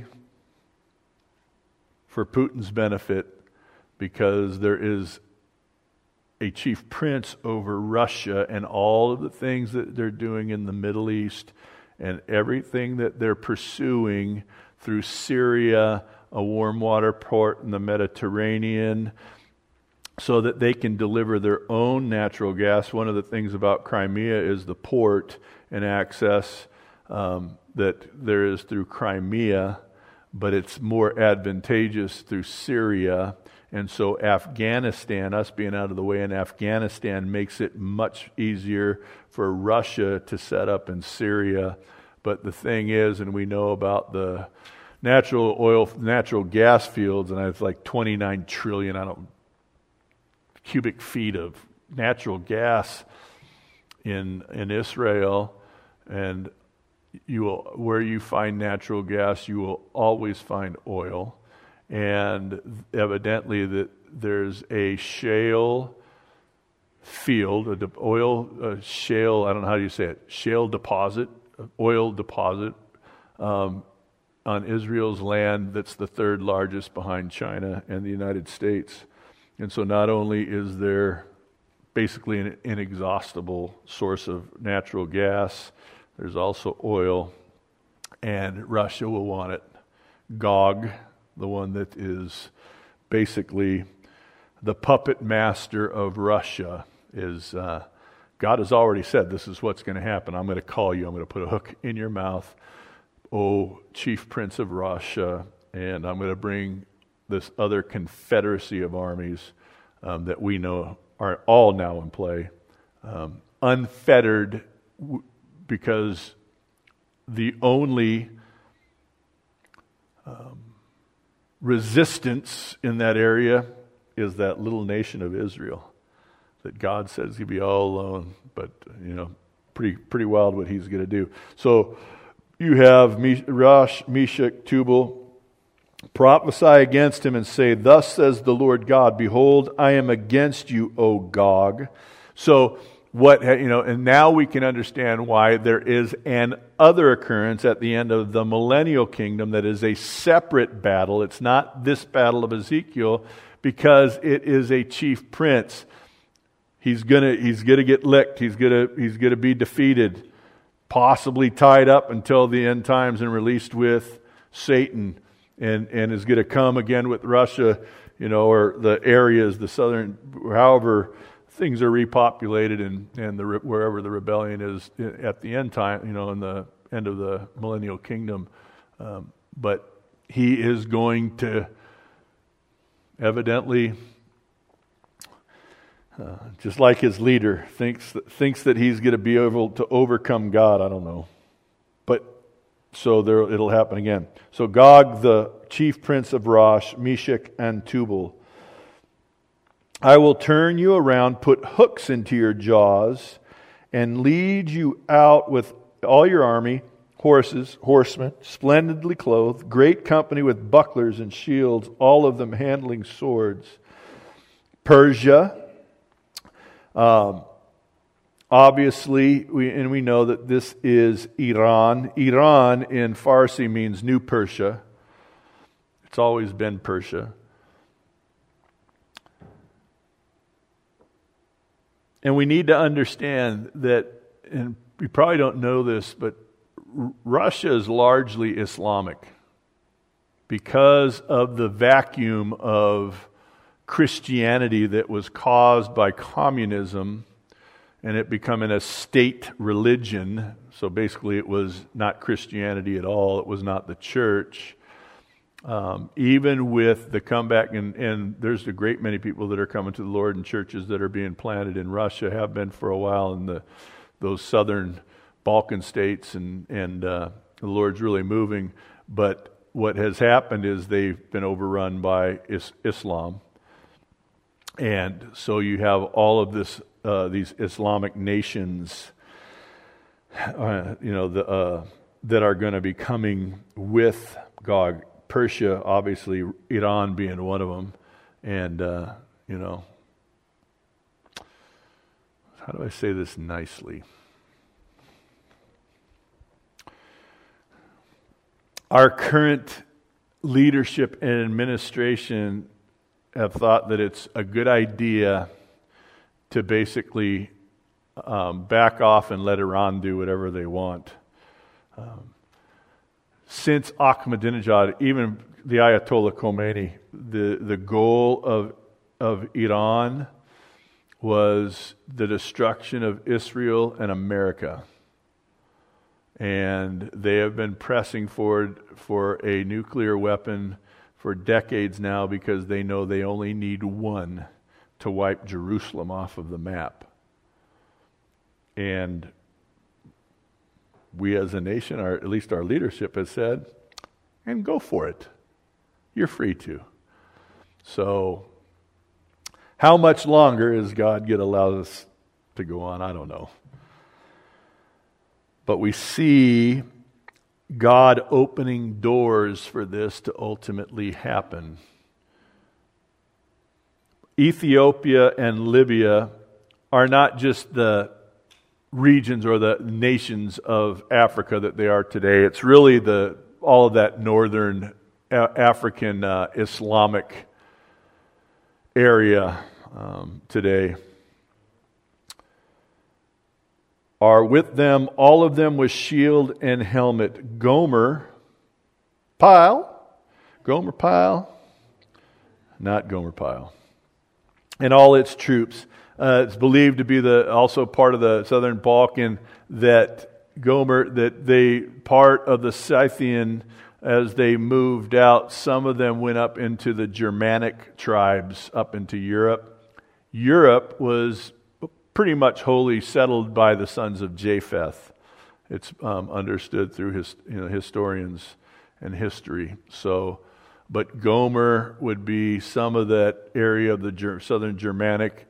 for Putin's benefit, because there is a chief prince over Russia and all of the things that they're doing in the Middle East and everything that they're pursuing through Syria, a warm water port in the Mediterranean, so that they can deliver their own natural gas. One of the things about Crimea is the port and access that there is through Crimea, but it's more advantageous through Syria. And so Afghanistan, us being out of the way in Afghanistan, makes it much easier for Russia to set up in Syria. But the thing is, and we know about the natural gas fields, and it's like 29 trillion cubic feet of natural gas in Israel, and where you find natural gas, you will always find oil. And evidently that there's a shale field, shale, I don't know how you say it, shale deposit, oil deposit on Israel's land that's the third largest behind China and the United States. And so not only is there basically an inexhaustible source of natural gas, there's also oil, and Russia will want it. Gog, the one that is basically the puppet master of Russia, is God has already said this is what's going to happen. I'm going to call you. I'm going to put a hook in your mouth, O chief prince of Russia, and I'm going to bring this other confederacy of armies that we know are all now in play, unfettered, because the only resistance in that area is that little nation of Israel that God says he'd be all alone. But pretty wild what he's going to do. So you have Rosh, Meshach, Tubal, prophesy against him and say, thus says the Lord God, behold, I am against you, O Gog. So and now we can understand why there is an other occurrence at the end of the millennial kingdom that is a separate battle. It's not this battle of Ezekiel, because it is a chief prince. He's gonna get licked. He's gonna be defeated, possibly tied up until the end times and released with Satan, and is going to come again with Russia, or the areas, the southern, however things are repopulated, and wherever the rebellion is at the end time, in the end of the millennial kingdom. But he is going to evidently, just like his leader, thinks that he's going to be able to overcome God. I don't know. But so it'll happen again. So Gog, the chief prince of Rosh, Meshech, and Tubal, I will turn you around, put hooks into your jaws, and lead you out with all your army, horses, horsemen, splendidly clothed, great company with bucklers and shields, all of them handling swords. Persia, obviously, we know that this is Iran. Iran in Farsi means New Persia. It's always been Persia. And we need to understand that, and we probably don't know this, but Russia is largely Islamic because of the vacuum of Christianity that was caused by communism and it becoming a state religion. So basically it was not Christianity at all. It was not the church. Even with the comeback, and there's a great many people that are coming to the Lord in churches that are being planted in Russia, have been for a while in those southern Balkan states, and the Lord's really moving. But what has happened is they've been overrun by Islam. And so you have all of these Islamic nations, that are going to be coming with Gog. Persia, obviously, Iran being one of them. And, how do I say this nicely? Our current leadership and administration have thought that it's a good idea to basically back off and let Iran do whatever they want. Since Ahmadinejad, even the Ayatollah Khomeini, the goal of Iran was the destruction of Israel and America. And they have been pressing forward for a nuclear weapon for decades now because they know they only need one to wipe Jerusalem off of the map. And we as a nation, or at least our leadership, has said, and go for it. You're free to. So, how much longer is God going to allow us to go on? I don't know. But we see God opening doors for this to ultimately happen. Ethiopia and Libya are not just the regions or the nations of Africa that they are today. It's really all of that northern African Islamic area today. Are with them, all of them with shield and helmet. Gomer Pyle, not Gomer Pyle, and all its troops. It's believed to be also part of the southern Balkan, that Gomer, part of the Scythian, as they moved out, some of them went up into the Germanic tribes, up into Europe. Europe was pretty much wholly settled by the sons of Japheth. It's understood through historians and history. So, but Gomer would be some of that area of the southern Germanic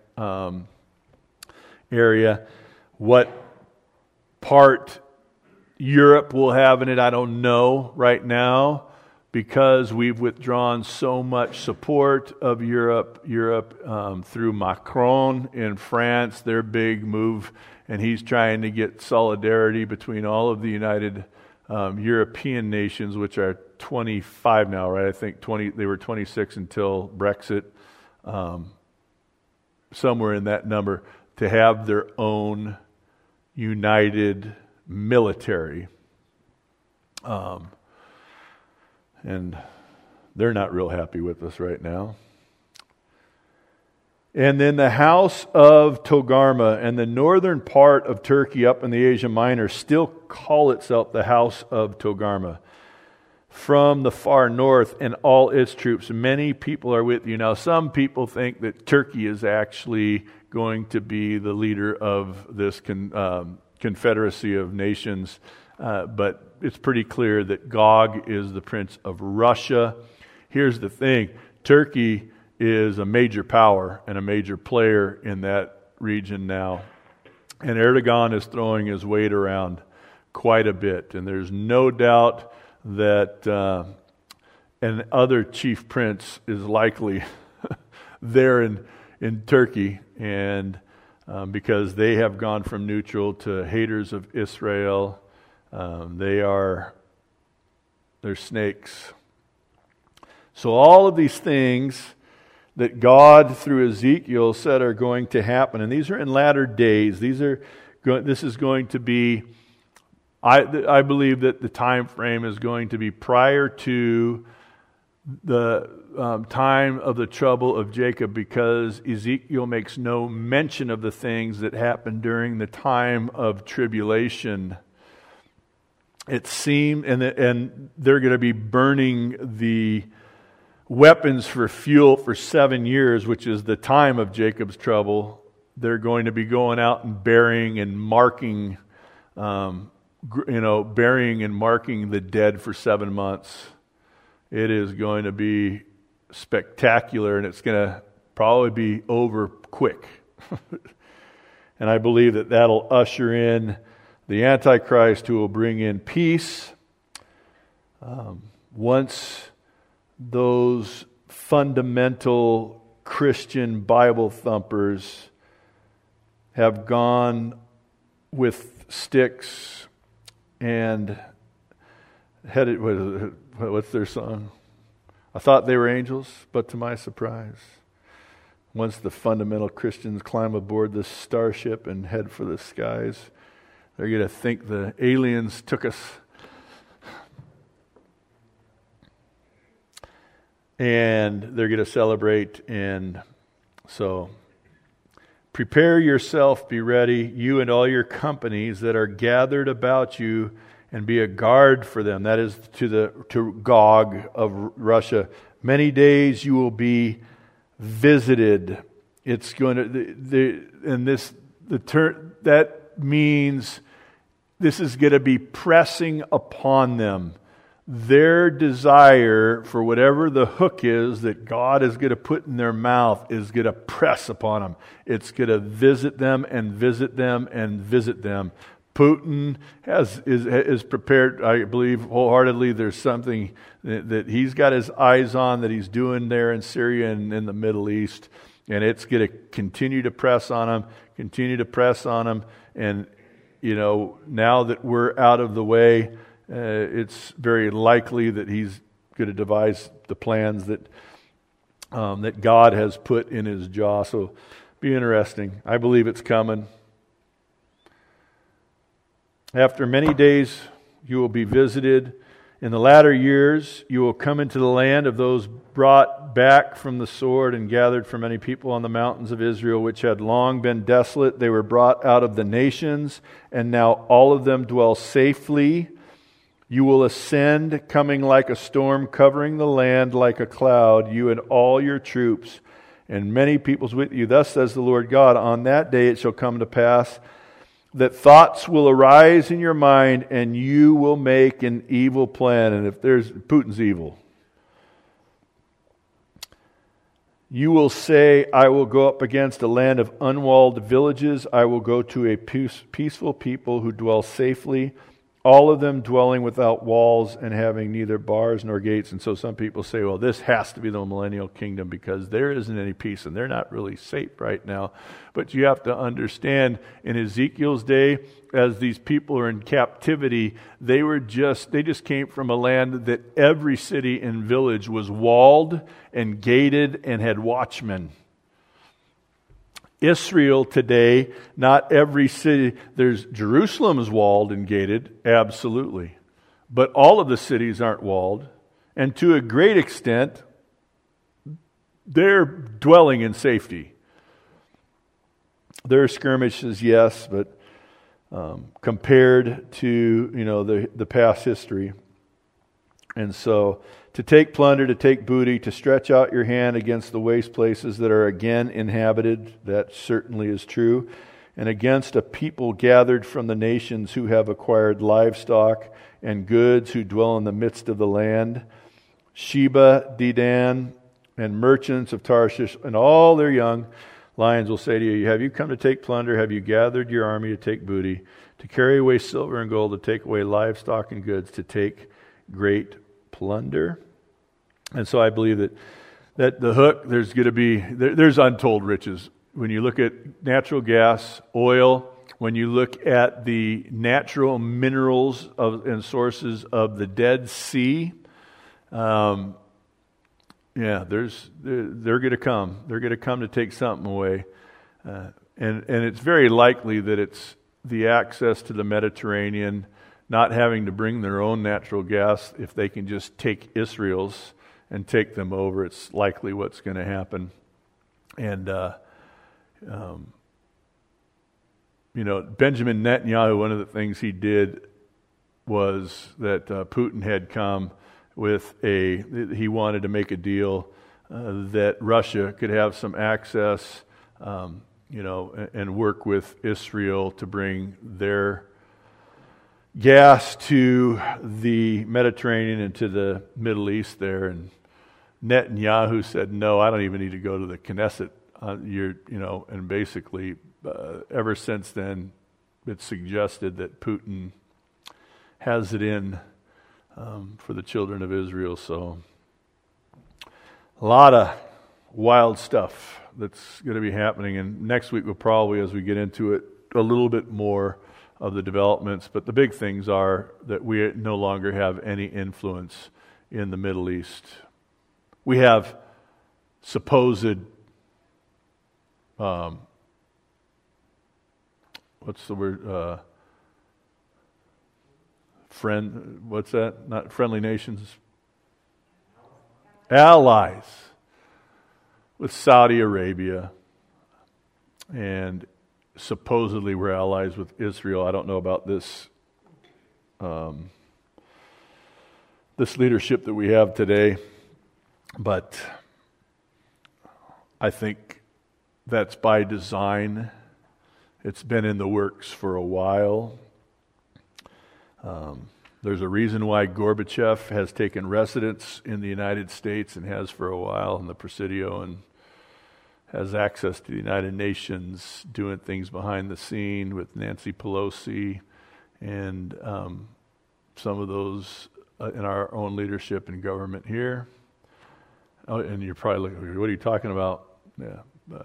area. What part Europe will have in it, I don't know right now, because we've withdrawn so much support of Europe through Macron in France, their big move, and he's trying to get solidarity between all of the United European nations, which are 25 now, right? I think they were 26 until Brexit. somewhere in that number, to have their own united military. And they're not real happy with us right now. And then the house of Togarmah and the northern part of Turkey up in the Asia Minor still call itself the house of Togarmah. From the far north and all its troops, many people are with you. Now, some people think that Turkey is actually going to be the leader of this confederacy of nations, but it's pretty clear that Gog is the prince of Russia. Here's the thing, Turkey is a major power and a major player in that region now. And Erdogan is throwing his weight around quite a bit. And there's no doubt that an other chief prince is likely there in Turkey. And because they have gone from neutral to haters of Israel, they're snakes. So all of these things that God, through Ezekiel, said are going to happen. And these are in latter days. This is going to be, I believe that the time frame is going to be prior to the time of the trouble of Jacob, because Ezekiel makes no mention of the things that happened during the time of tribulation. It seemed, and they're going to be burning the weapons for fuel for 7 years, which is the time of Jacob's trouble. They're going to be going out and burying and marking, burying and marking the dead for 7 months. It is going to be spectacular, and it's going to probably be over quick. And I believe that that'll usher in the Antichrist, who will bring in peace. Once those fundamental Christian Bible thumpers have gone with sticks and headed, what's their song? I thought they were angels, but to my surprise, once the fundamental Christians climb aboard this starship and head for the skies, they're going to think the aliens took us. And they're going to celebrate. And so prepare yourself, be ready, you and all your companies that are gathered about you, and be a guard for them. That is to Gog of Russia. Many days you will be visited. It's going to that means this is going to be pressing upon them. Their desire for whatever the hook is that God is going to put in their mouth is going to press upon them. It's going to visit them and visit them and visit them. Putin is prepared, I believe wholeheartedly. There's something that he's got his eyes on that he's doing there in Syria and in the Middle East. And it's going to continue to press on him, And, now that we're out of the way, it's very likely that he's going to devise the plans that God has put in his jaw. So be interesting. I believe it's coming. After many days you will be visited. In the latter years you will come into the land of those brought back from the sword and gathered from many people on the mountains of Israel, which had long been desolate. They were brought out of the nations, and now all of them dwell safely. You will ascend, coming like a storm, covering the land like a cloud, you and all your troops, and many peoples with you. Thus says the Lord God, on that day it shall come to pass that thoughts will arise in your mind, and you will make an evil plan. And if Putin's evil, you will say, I will go up against a land of unwalled villages. I will go to a peaceful people who dwell safely. all of them dwelling without walls and having neither bars nor gates. And so some people say, well, this has to be the millennial kingdom because there isn't any peace and they're not really safe right now. But you have to understand, in Ezekiel's day, as these people are in captivity, they just came from a land that every city and village was walled and gated and had watchmen. Israel today, not every city, Jerusalem is walled and gated, absolutely. But all of the cities aren't walled. And to a great extent, they're dwelling in safety. There are skirmishes, yes, but compared to the past history. And so, to take plunder, to take booty, to stretch out your hand against the waste places that are again inhabited, that certainly is true, and against a people gathered from the nations who have acquired livestock and goods, who dwell in the midst of the land, Sheba, Dedan, and merchants of Tarshish, and all their young lions will say to you, have you come to take plunder? Have you gathered your army to take booty, to carry away silver and gold, to take away livestock and goods, to take great plunder? And so I believe that the hook, there's going to be, there's untold riches. When you look at natural gas, oil, when you look at the natural minerals and sources of the Dead Sea, they're going to come. They're going to come to take something away. And it's very likely that it's the access to the Mediterranean, not having to bring their own natural gas. If they can just take Israel's and take them over, it's likely what's going to happen. And, Benjamin Netanyahu, one of the things he did was that Putin had come with he wanted to make a deal that Russia could have some access, and work with Israel to bring their gas to the Mediterranean and to the Middle East there. And Netanyahu said, no, I don't even need to go to the Knesset. And basically, ever since then, it's suggested that Putin has it in for the children of Israel. So a lot of wild stuff that's going to be happening. And next week we'll probably, as we get into it, a little bit more of the developments. But the big things are that we no longer have any influence in the Middle East. We have supposed what's the word? What's that? Not friendly nations. Allies with Saudi Arabia, and supposedly we're allies with Israel. I don't know about this this leadership that we have today, but I think that's by design. It's been in the works for a while. There's a reason why Gorbachev has taken residence in the United States and has for a while in the Presidio, and has access to the United Nations, doing things behind the scene with Nancy Pelosi and some of those in our own leadership and government here. Oh, and you're probably looking, what are you talking about? Yeah,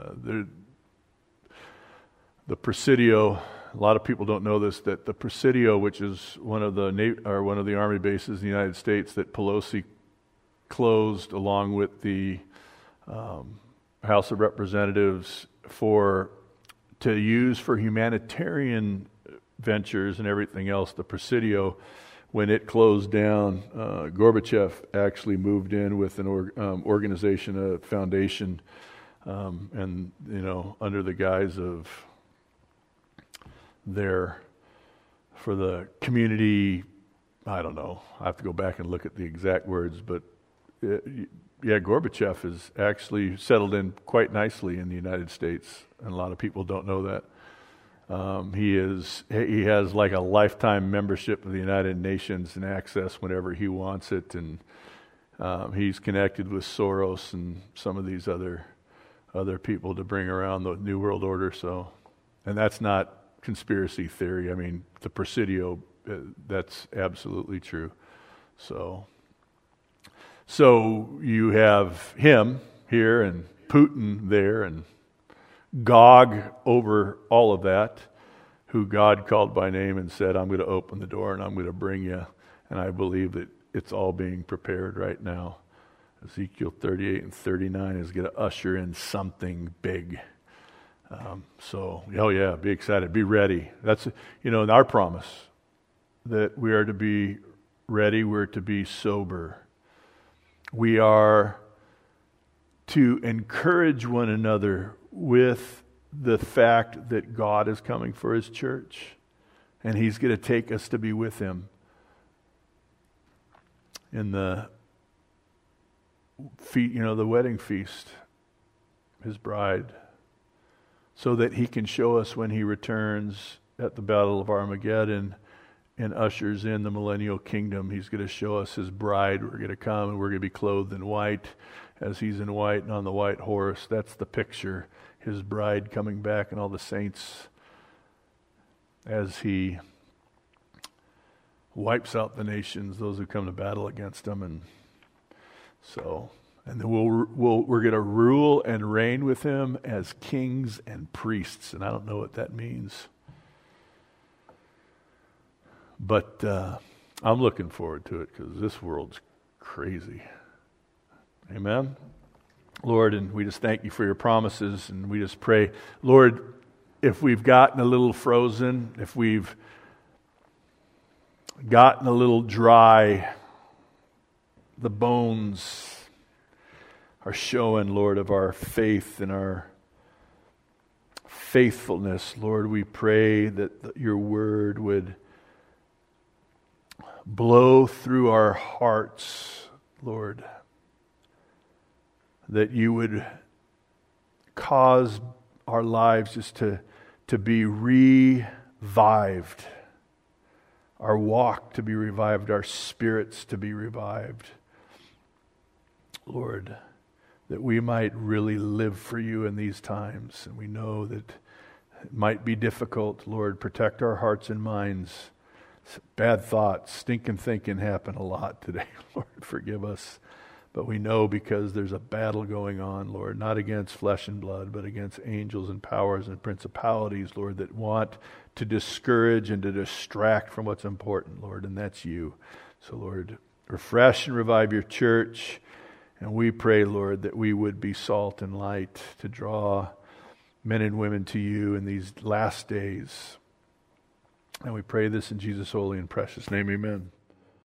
the Presidio. A lot of people don't know this, that the Presidio, which is one of the army bases in the United States that Pelosi closed along with the House of Representatives to use for humanitarian ventures and everything else. The Presidio, when it closed down, Gorbachev actually moved in with an organization, a foundation, and under the guise of for the community. I don't know. I have to go back and look at the exact words, but Gorbachev has actually settled in quite nicely in the United States, and a lot of people don't know that. He has like a lifetime membership of the United Nations and access whenever he wants it, and he's connected with Soros and some of these other people to bring around the New World Order. So, and that's not conspiracy theory. I mean, the Presidio That's absolutely true. So you have him here and Putin there and Gog over all of that, who God called by name and said, I'm going to open the door and I'm going to bring you. And I believe that it's all being prepared right now. Ezekiel 38 and 39 is going to usher in something big. Be excited, be ready. That's, our promise that we are to be ready, we're to be sober. We are to encourage one another with the fact that God is coming for His church, and He's going to take us to be with Him in the the wedding feast, His bride, so that He can show us when He returns at the Battle of Armageddon and ushers in the millennial kingdom. He's going to show us His bride. We're going to come and we're going to be clothed in white as He's in white and on the white horse. That's the picture. His bride coming back and all the saints as He wipes out the nations, those who come to battle against Him. And then we're going to rule and reign with Him as kings and priests. And I don't know what that means. But I'm looking forward to it because this world's crazy. Amen? Lord, and we just thank You for Your promises, and we just pray, Lord, if we've gotten a little frozen, if we've gotten a little dry, the bones are showing, Lord, of our faith and our faithfulness. Lord, we pray that Your word would blow through our hearts, Lord, that You would cause our lives just to be revived, our walk to be revived, our spirits to be revived. Lord, that we might really live for You in these times. And we know that it might be difficult. Lord, protect our hearts and minds. Bad thoughts, stinking thinking happen a lot today. Lord, forgive us. But we know because there's a battle going on, Lord, not against flesh and blood, but against angels and powers and principalities, Lord, that want to discourage and to distract from what's important, Lord, and that's You. So, Lord, refresh and revive Your church. And we pray, Lord, that we would be salt and light to draw men and women to You in these last days. And we pray this in Jesus' holy and precious name. Amen.